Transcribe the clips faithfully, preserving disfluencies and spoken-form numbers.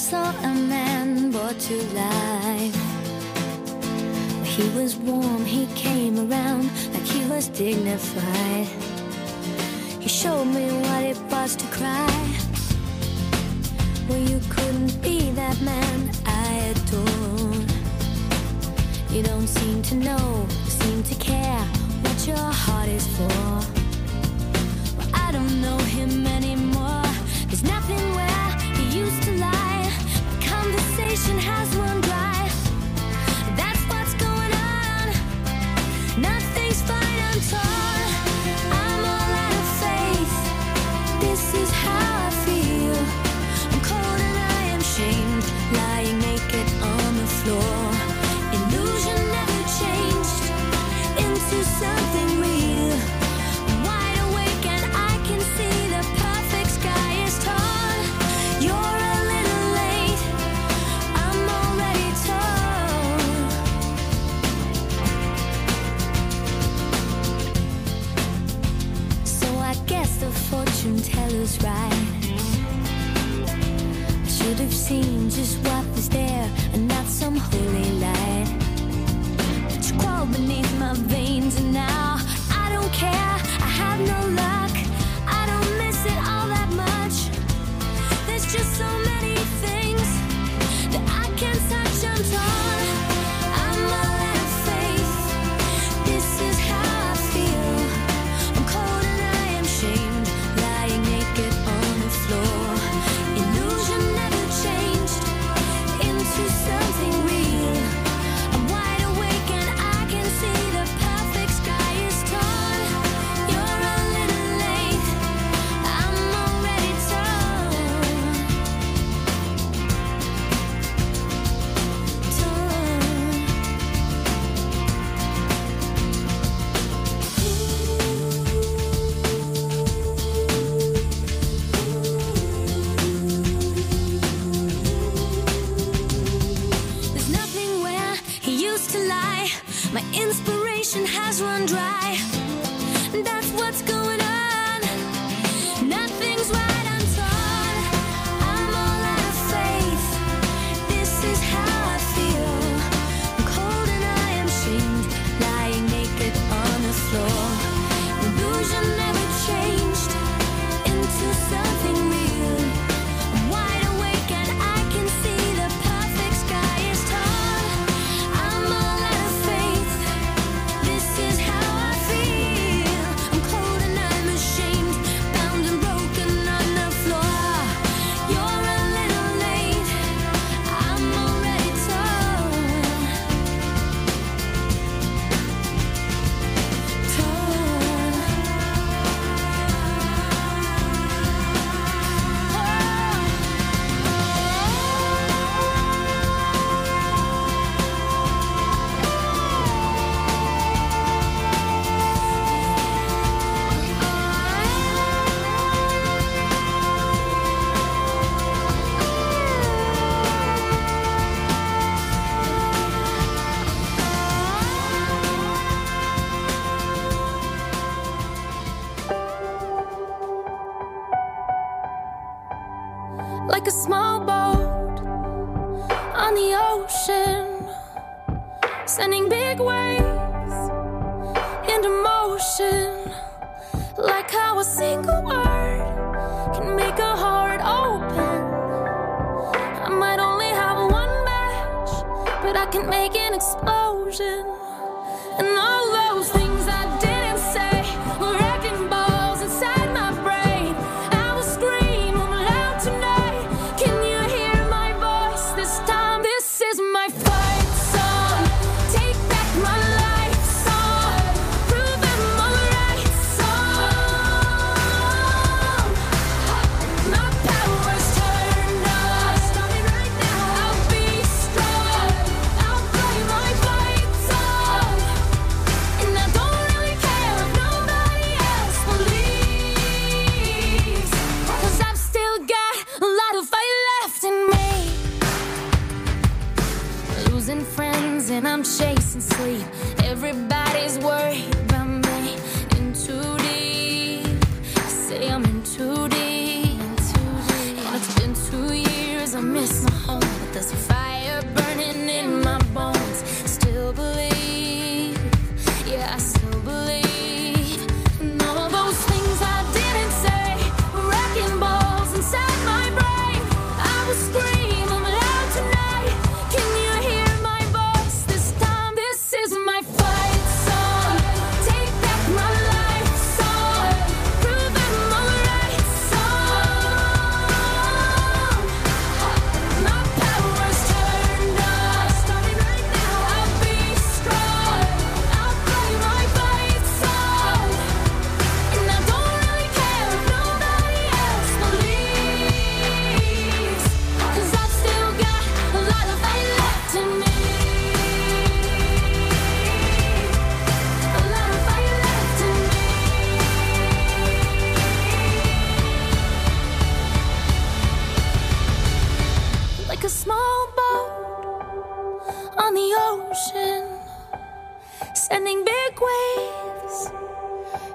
saw a man brought to life. He was warm, he came around like he was dignified. He showed me what it was to cry. Well, you couldn't be that man I adore. You don't seem to know, seem to care what your heart is for. Well, I don't know him anymore. There's nothing where he used to lie. My conversation has run dry. That's what's going on. Nothing's fine, I'm torn. I'm all out of faith. This is how I feel. I'm cold and I am shamed, lying naked on the floor. Illusion never changed into something real. I'm wide awake and I can see the perfect sky is torn. You're a little late, I'm already torn. So I guess the fortune teller's right. I should have seen just what was there and not some holy light. But you crawled beneath my veins and now I don't care. I have no luck, I don't miss it all that much. There's just so many things that I can't touch, I'm torn. I'm all out of faith. This is how I feel. I'm cold and I am shamed, lying naked on the floor. Illusion never changed into something real. I'm wide awake and I can see the perfect sky is torn. You're a little late, I'm already torn. There's nothing where he used to lie. My inspiration has run dry. That's what's going on. Nothing's right, I'm torn. I'm all out of faith. This is how I feel. I'm cold and I am shamed, lying naked on the floor. Illusion never changed into something real. I'm wide awake and I can see the perfect sky is torn. I'm all out of faith. This is how I feel. I'm cold and I'm ashamed, bound and broken on the floor. You're a little late, I'm already torn. Like a small boat on the ocean, sending big waves into motion. Like how a single word can make a heart open. I might only have one match, but I can make an explosion. And all those things I didn't say were wrecking balls inside my brain. I will scream loud tonight. Can you hear my voice this time? This is my fight song. Take back my life song. Prove I'm alright song. My power's turned on. Starting right now. I'll be strong. I'll play my fight song.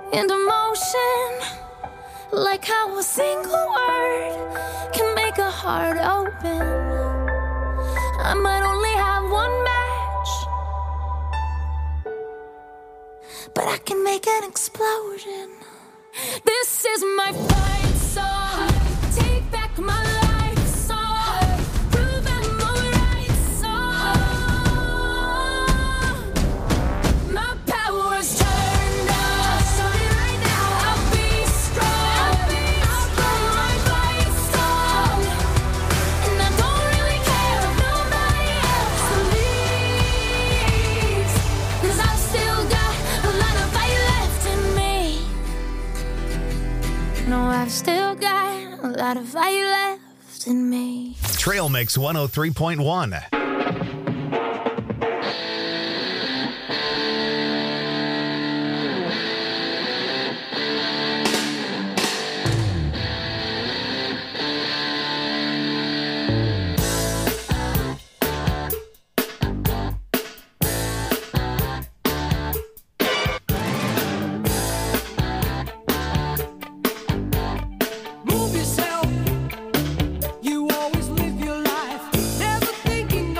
into motion, like how a single word can make a heart open. I might only have one match, but I can make an explosion. This is my fight song. Take back my life song. Prove I'm alright song. My power's turned up. Starting right now. I'll be strong. I'll be strong. My fight song. And I don't really care if nobody else believes, 'cause I've still got a lot of fight left in me. No, I've still got a lot of fight left in me. Trail Mix one oh three point one. Move yourself. You always live your life, never thinking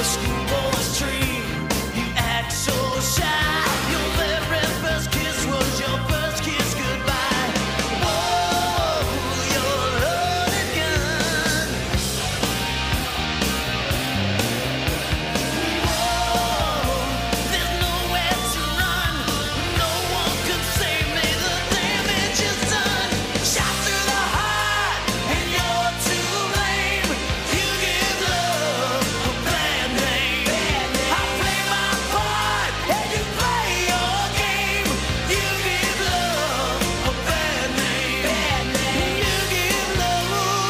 a schoolboy's dream. You act so shy. Your very first kiss was your first kiss goodbye. Whoa, you're a loaded gun. Whoa, there's nowhere to run. No one can save me. The damage is done. Shot through the heart, and you're to blame. You give love a bad name. I play my part, and you play your game. You give love a bad name. You give love.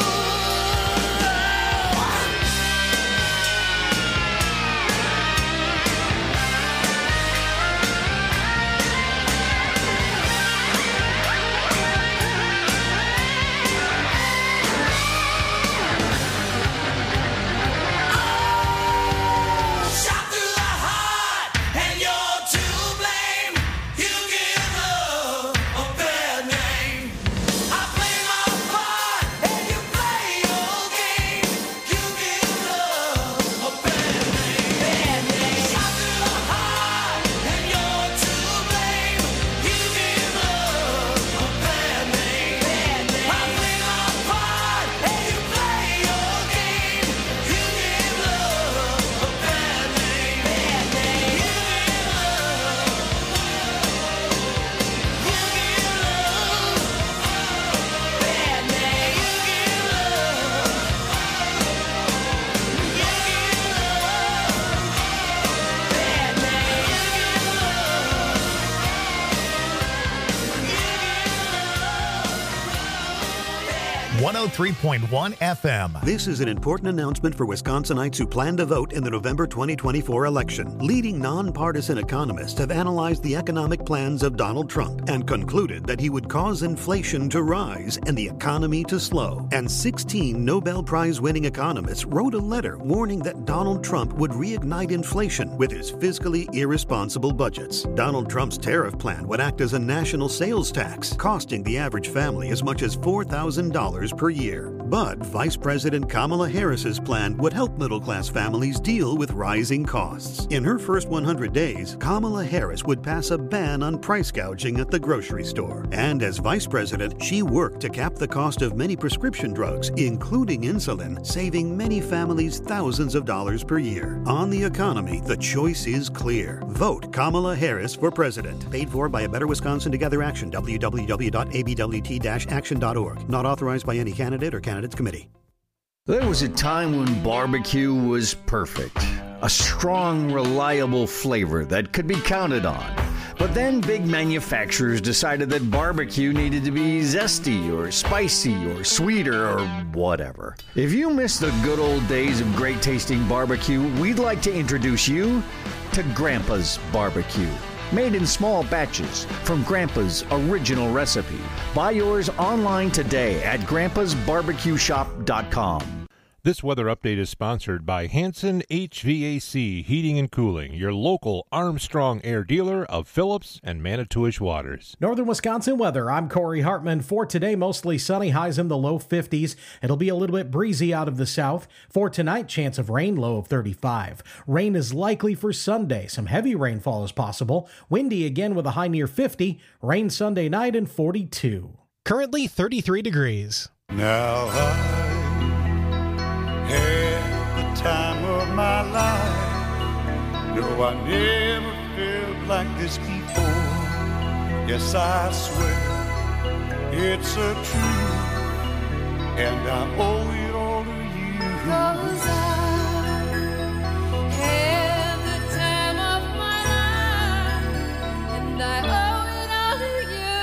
Shot through the heart, and you're to blame. You give love a bad name. I play my part, and you play your game. You give love a bad name. Shot through the heart, and you're to blame. You give love a bad name. I play my part, and you play your game. You give love a bad name. You give love. You give love. Bad name. You give love. You give love. Bad name. one oh three point one F M. This is an important announcement for Wisconsinites who plan to vote in the November twenty twenty-four election. Leading nonpartisan economists have analyzed the economic plans of Donald Trump and concluded that he would cause inflation to rise and the economy to slow. And sixteen Nobel Prize-winning economists wrote a letter warning that Donald Trump would reignite inflation with his fiscally irresponsible budgets. Donald Trump's tariff plan would act as a national sales tax, costing the average family as much as four thousand dollars per year. But Vice President Kamala Harris's plan would help middle-class families deal with rising costs. In her first one hundred days, Kamala Harris would pass a ban on price gouging at the grocery store. And as Vice President, she worked to cap the cost of many prescription drugs, including insulin, saving many families thousands of dollars per year. On the economy, the choice is clear. Vote Kamala Harris for president. Paid for by a Better Wisconsin Together Action, w w w dot a b w t dash action dot org. Not authorized by any candidate or candidates committee. There was a time when barbecue was perfect. A strong, reliable flavor that could be counted on. But then big manufacturers decided that barbecue needed to be zesty or spicy or sweeter or whatever. If you miss the good old days of great tasting barbecue, we'd like to introduce you to Grandpa's Barbecue. Made in small batches from Grandpa's original recipe. Buy yours online today at grandpas barbecue shop dot com. This weather update is sponsored by Hanson H V A C Heating and Cooling, your local Armstrong Air dealer of Phillips and Manitowish Waters. Northern Wisconsin weather. I'm Corey Hartman. For today, mostly sunny, highs in the low fifties. It'll be a little bit breezy out of the south. For tonight, chance of rain, low of thirty-five. Rain is likely for Sunday. Some heavy rainfall is possible. Windy again with a high near fifty. Rain Sunday night and forty-two. Currently thirty-three degrees. Now I had the time of my life. No, I never felt like this before. Yes, I swear it's a truth, and I owe it all to you. 'Cause I had the time of my life, and I owe it all to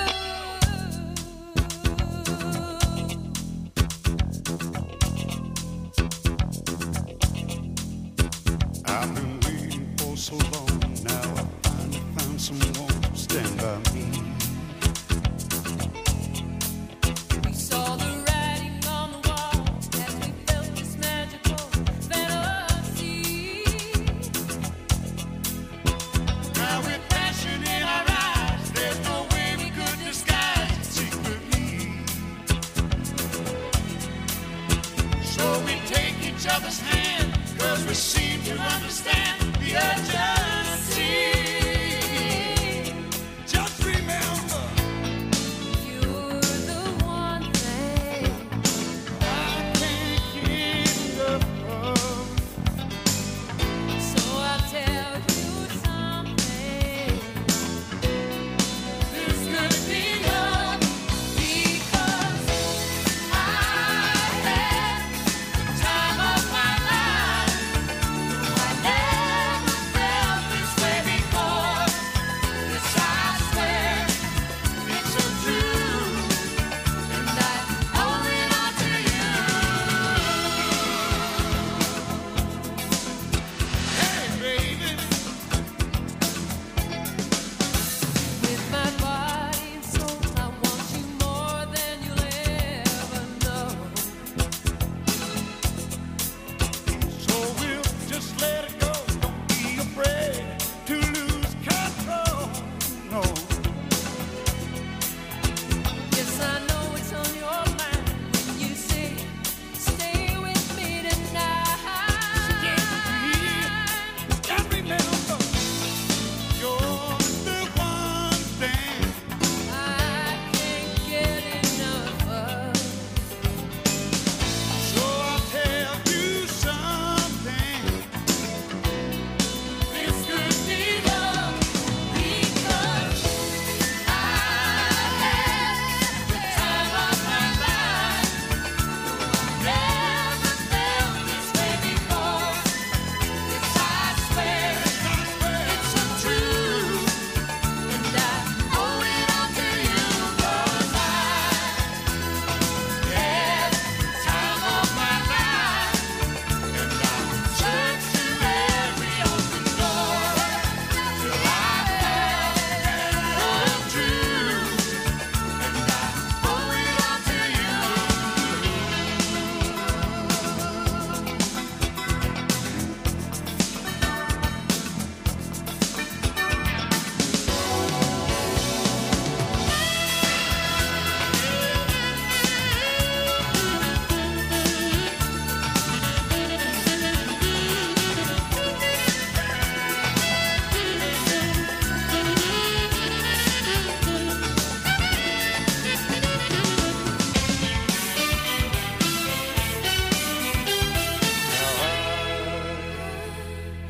you. I've been waiting for so long. Now I finally found someone to stand by me. We saw the writing on the wall as we felt this magical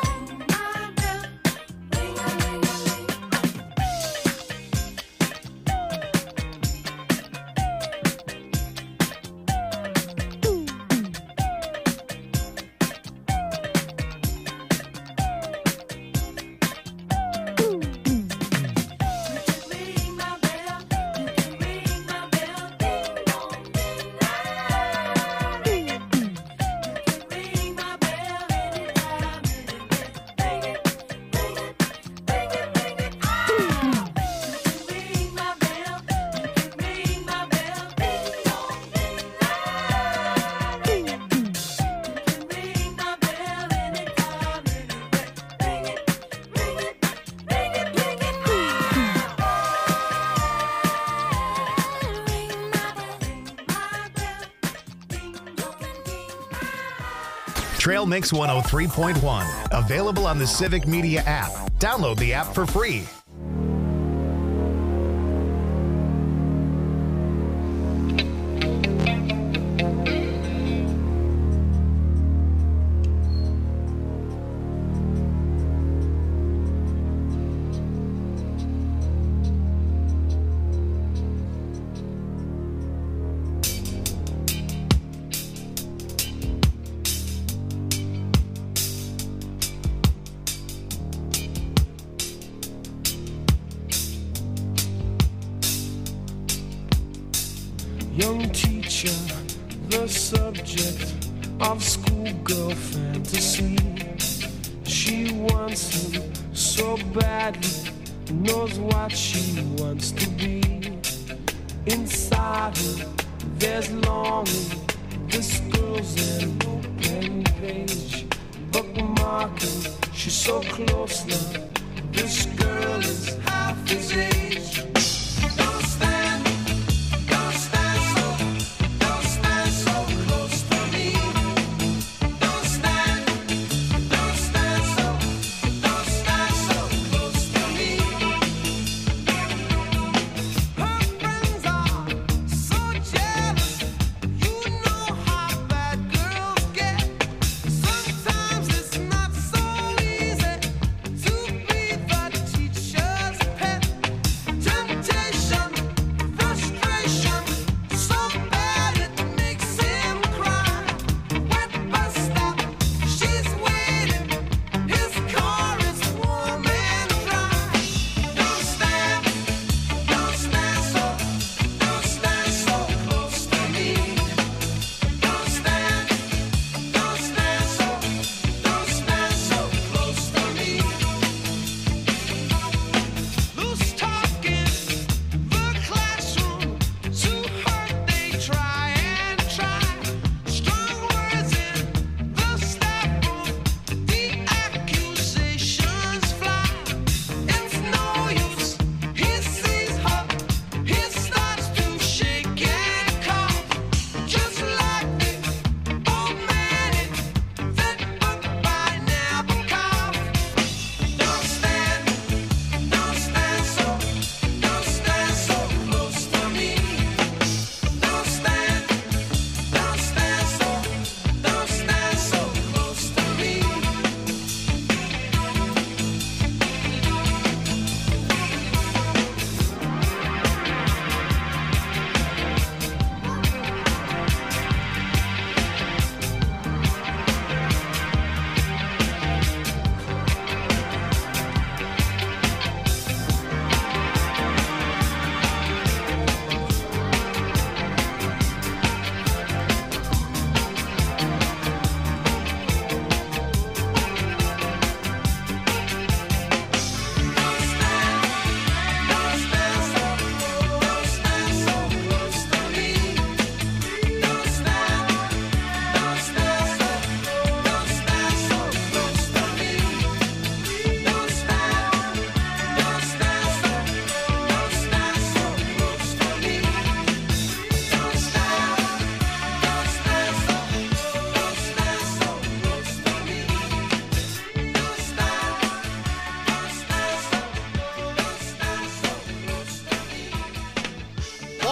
Trail Mix one oh three point one. Available on the Civic Media app. Download the app for free. Young teacher, the subject of schoolgirl fantasy. She wants him so badly, knows what she wants to be. Inside her, there's longing. This girl's an open page, bookmarking. She's so close now. This girl is half his age. Don't stand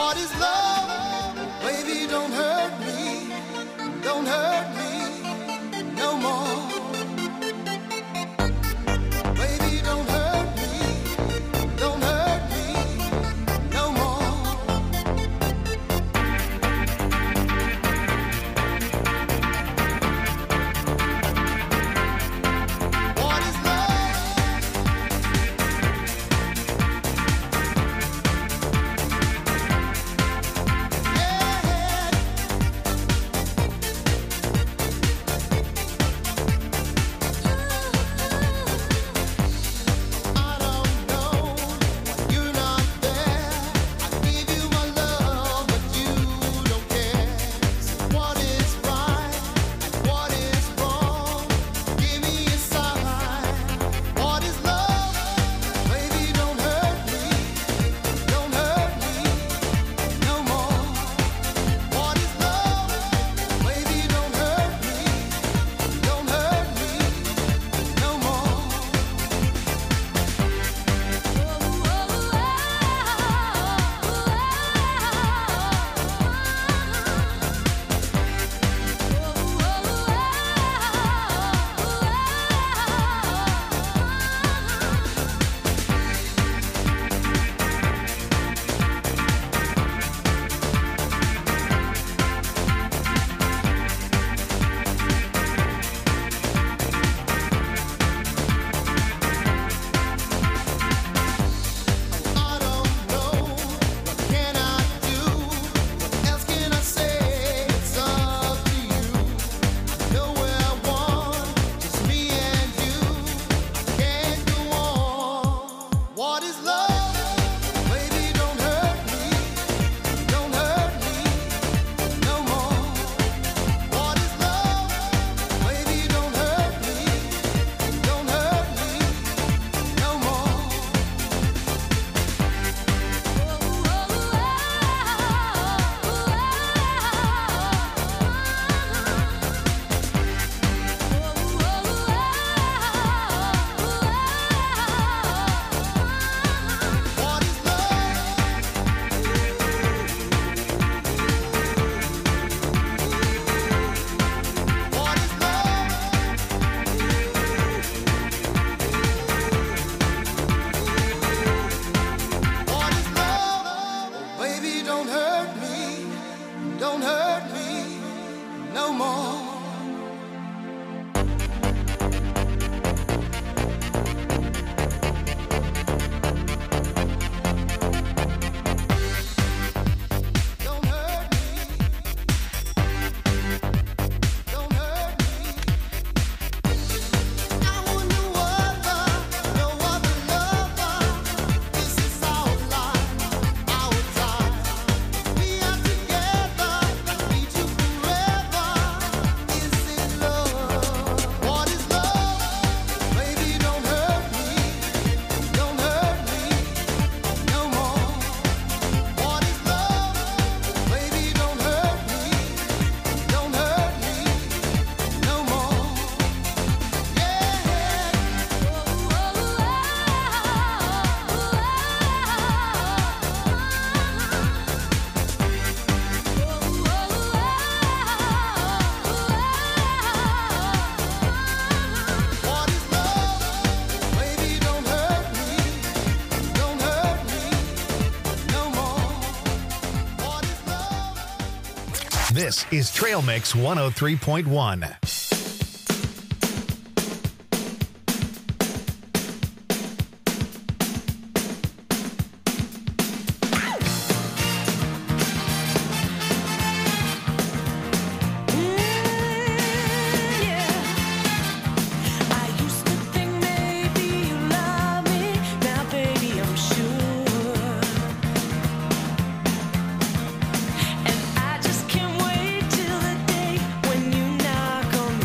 What is love? Baby, don't hurt me. Don't hurt me no more. Baby, don't hurt me. Don't hurt me no more. What is This is Trail Mix one oh three point one. And I just can't wait till the day when you knock on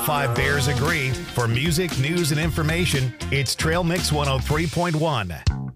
five Bears agree. For music, news, and information, it's Trail Mix one oh three point one.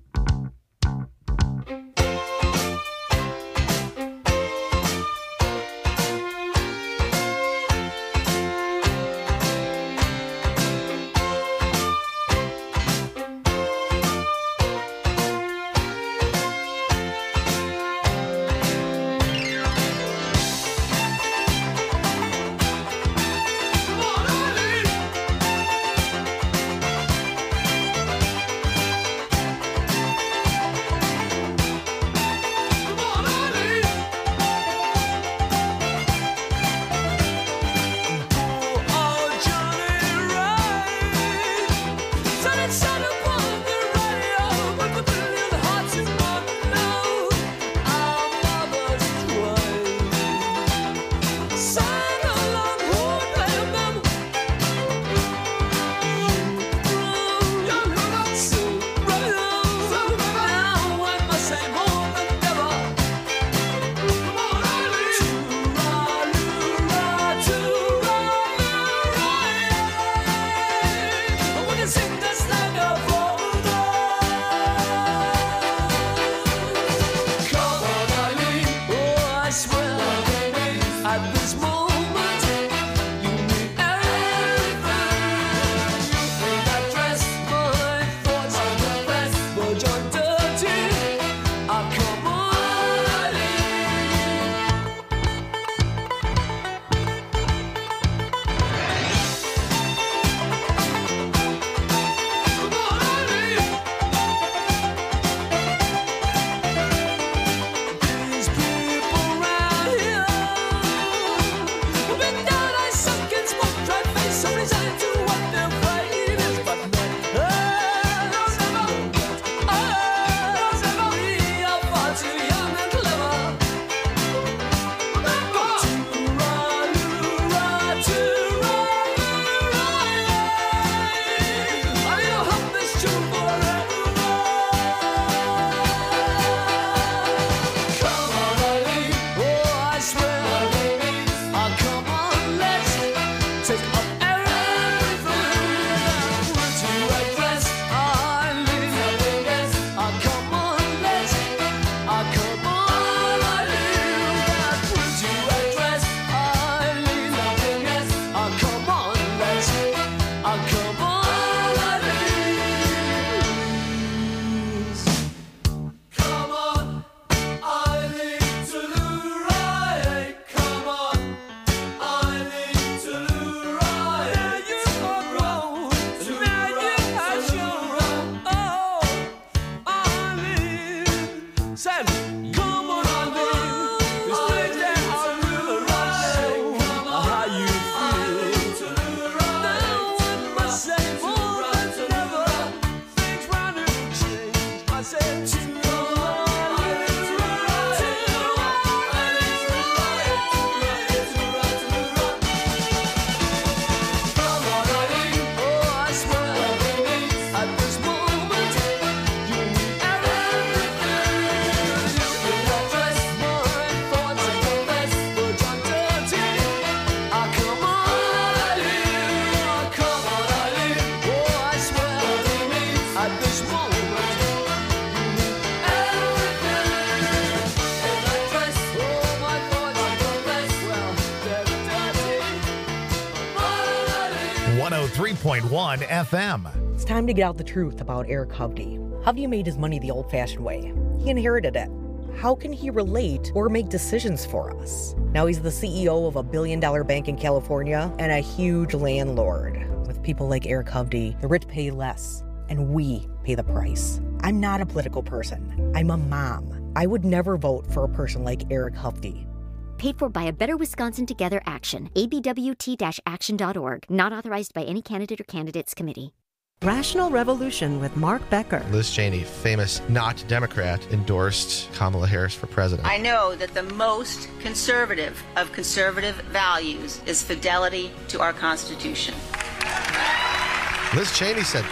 one oh three point one F M. It's time to get out the truth about Eric Hovde. Hovde made his money the old-fashioned way. He inherited it. How can he relate or make decisions for us? Now he's the C E O of a billion-dollar bank in California and a huge landlord. With people like Eric Hovde, the rich pay less, and we pay the price. I'm not a political person. I'm a mom. I would never vote for a person like Eric Hovde. Paid for by a Better Wisconsin Together Action. A B W T action dot org. Not authorized by any candidate or candidates committee. Rational Revolution with Mark Becker. Liz Cheney, famous not Democrat, endorsed Kamala Harris for president. I know that the most conservative of conservative values is fidelity to our Constitution. Liz Cheney said that. I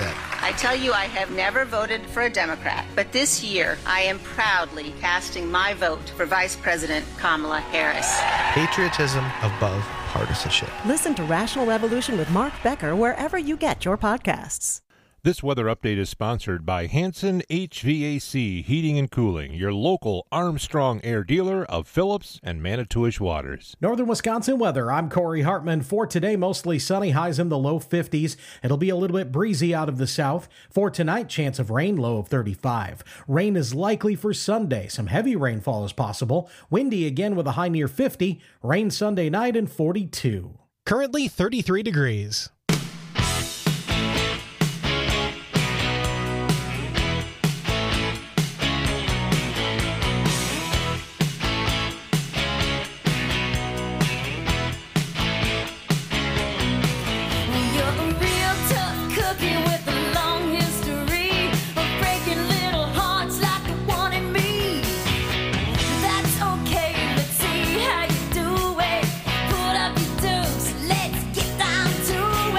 I tell you, I have never voted for a Democrat, but this year I am proudly casting my vote for Vice President Kamala Harris. Patriotism above partisanship. Listen to Rational Revolution with Mark Becker wherever you get your podcasts. This weather update is sponsored by Hanson H V A C Heating and Cooling, your local Armstrong Air dealer of Phillips and Manitowish Waters. Northern Wisconsin weather. I'm Corey Hartman. For today, mostly sunny, highs in the low fifties. It'll be a little bit breezy out of the south. For tonight, chance of rain, low of thirty-five. Rain is likely for Sunday. Some heavy rainfall is possible. Windy again with a high near fifty. Rain Sunday night and forty-two. Currently thirty-three degrees. Let's get down to it.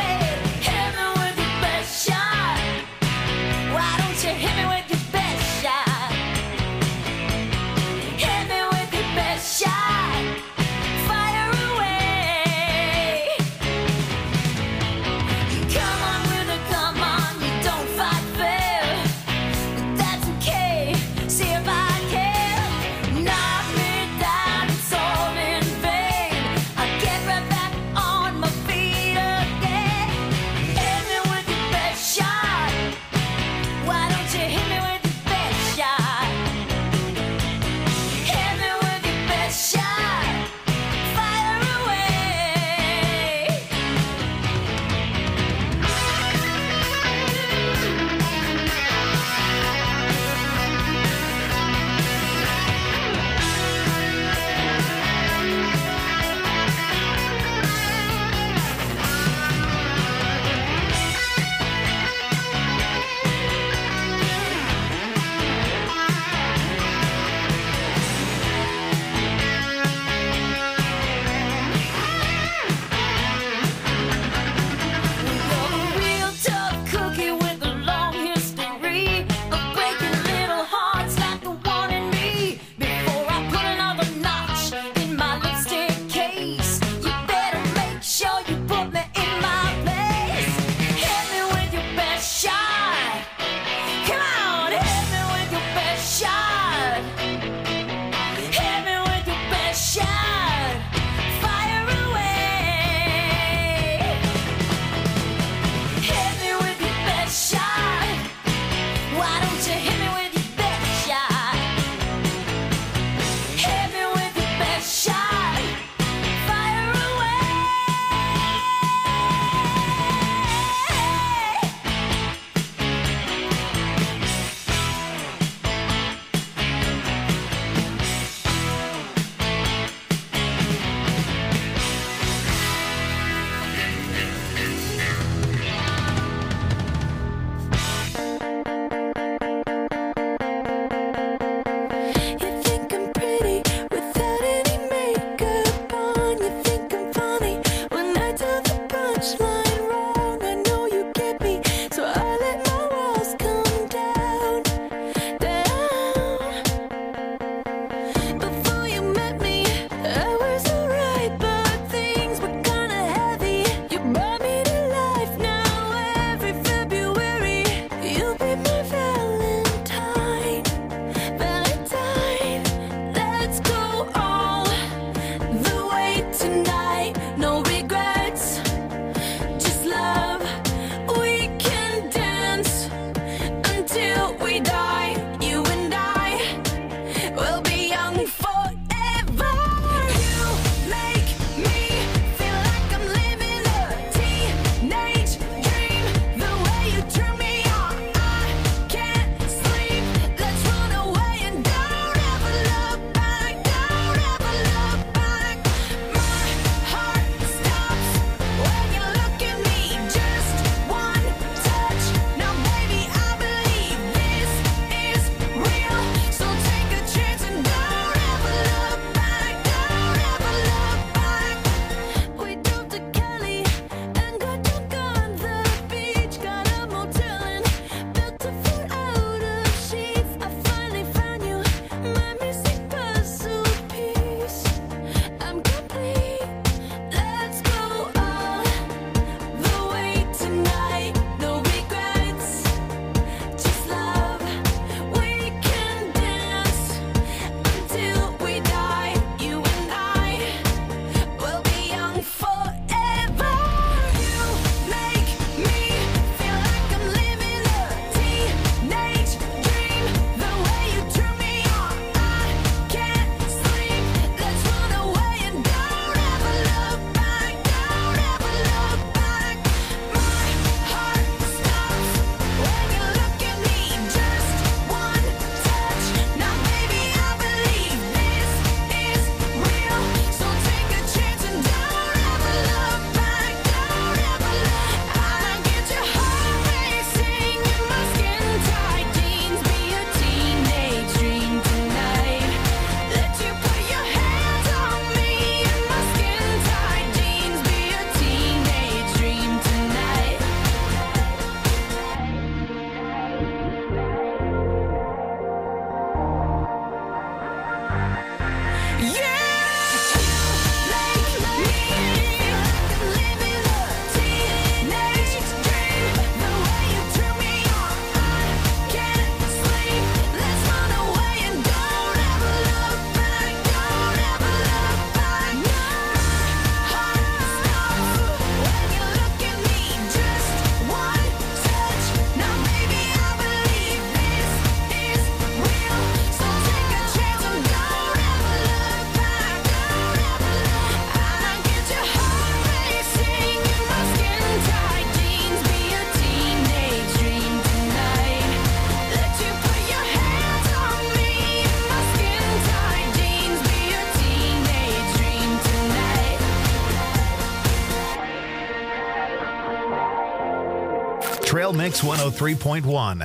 Trail Mix one oh three point one.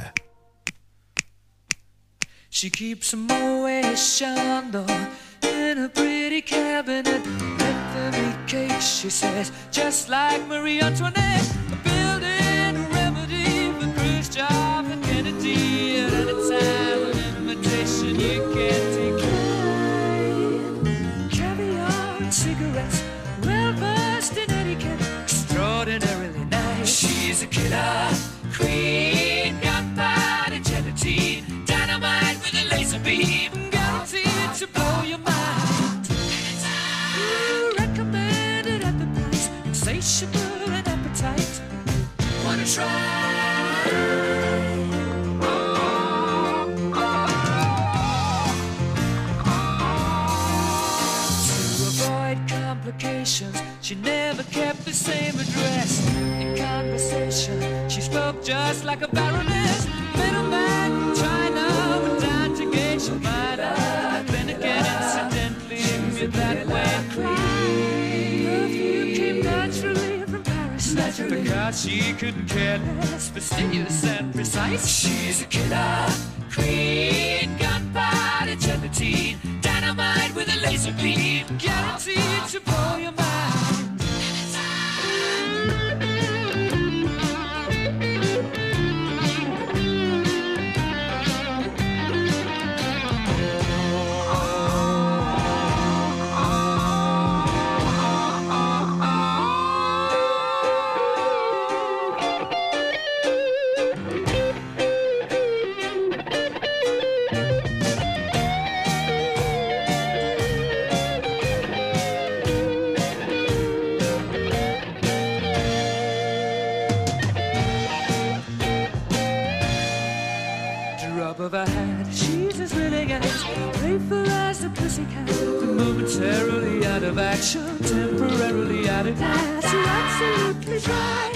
She keeps a Moet Chandon in a pretty cabinet. Let them eat cake, she says, just like Marie Antoinette. Building a remedy for Khrushchev and Kennedy. At any time, an invitation you can't decline. Caviar and cigarettes, well versed in etiquette, extraordinarily nice. She's a killer queen, gunpowder gelatine, dynamite with a laser beam, guaranteed to blow your mind. Ooh, recommended at the price, insatiable and appetite. Wanna try? Complications. She never kept the same address. In conversation, she spoke just like a baroness. Middleman from China, but down to Geisha Minor. Then again, incidentally, me that way. Perfume came naturally from Paris. Naturally. Because she couldn't care less, fastidious and precise. She's a killer queen, gunpowder gelatine, dynamite with a laser beam, guaranteed to blow your mind. Of her hat, she's as willing as playful as a pussycat. Momentarily out of action, temporarily out of gas. You're absolutely dry.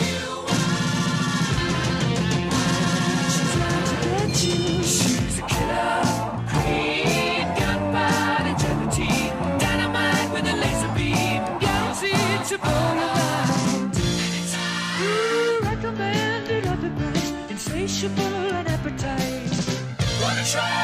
She's out to get you. She's a killer queen, gunpowder gelatine, dynamite with a laser beam, guaranteed to blow your mind. Ooh, recommended at the price, insatiable and appetite. Wanna try?